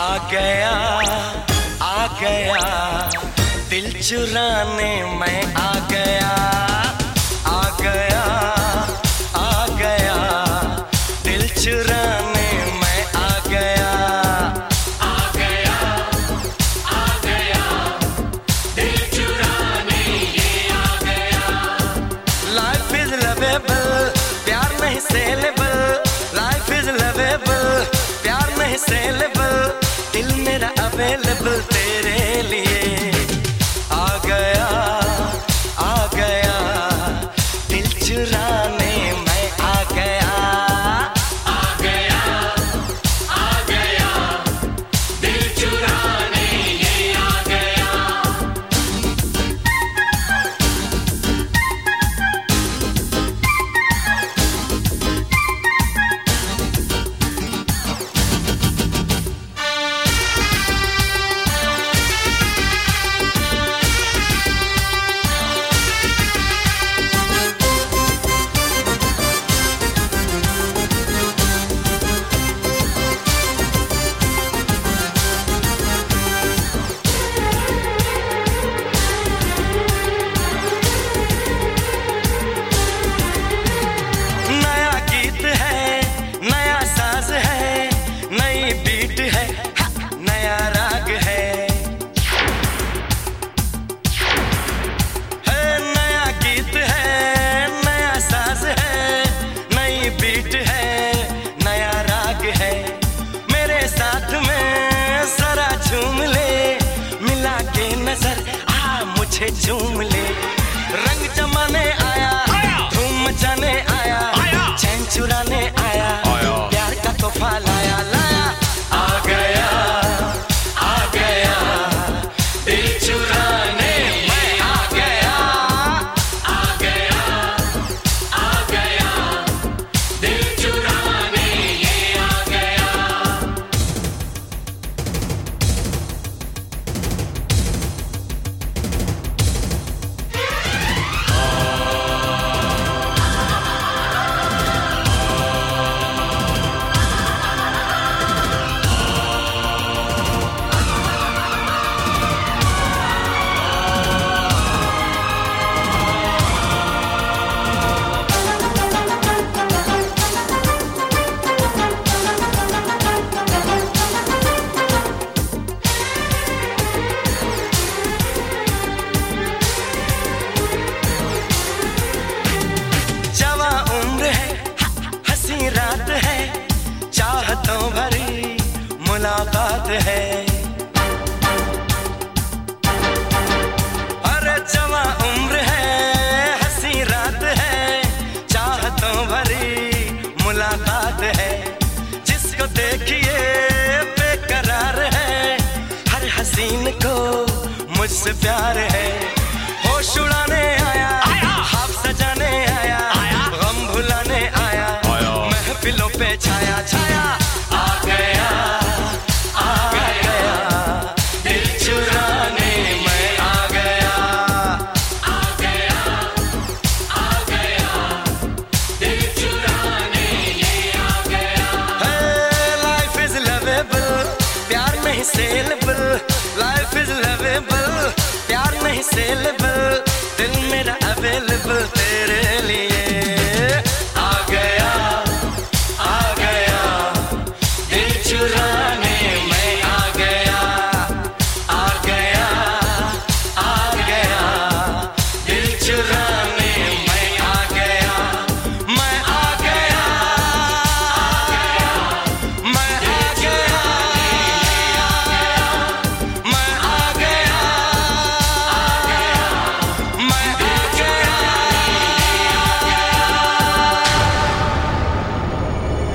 आ गया दिल चुराने मैं आ गया दिल चुराने मैं आ गया दिल चुराने ये आ गया। लाइफ इज लवेबल प्यार नहीं सेलेबल लाइफ इज लवेबल प्यार नहीं सेलेबल दिल मेरा अवेलेबल तेरे लिए आ गया दिल चुराने मैं आ गया दिल चुराने ये आ गया। मुझे झूम ले रंग जमाने आया धूम मचाने आया चैन चुराने आया प्यार का तोहफा लाया आ गया दिल चुराने मैं आ गया दिल चुराने ये आ गया। रात है चाहतों भरी मुलाकात है अरे जवा उम्र है हंसी रात है चाहतों भरी मुलाकात है जिसको देखिए बेकरार है हर हसीन को मुझसे प्यार है होश उड़ाने आया ख्वाब सजाने आया गम भुलाने आया महफिलों पे छाया आ गया दिल चुराने मैं आ गया दिल चुराने ये आ गया। लाइफ इज लवेबल प्यार नहीं सेलेबल लाइफ इज लवेबल प्यार नहीं सेलेबल दिल मेरा अवेलेबल तेरे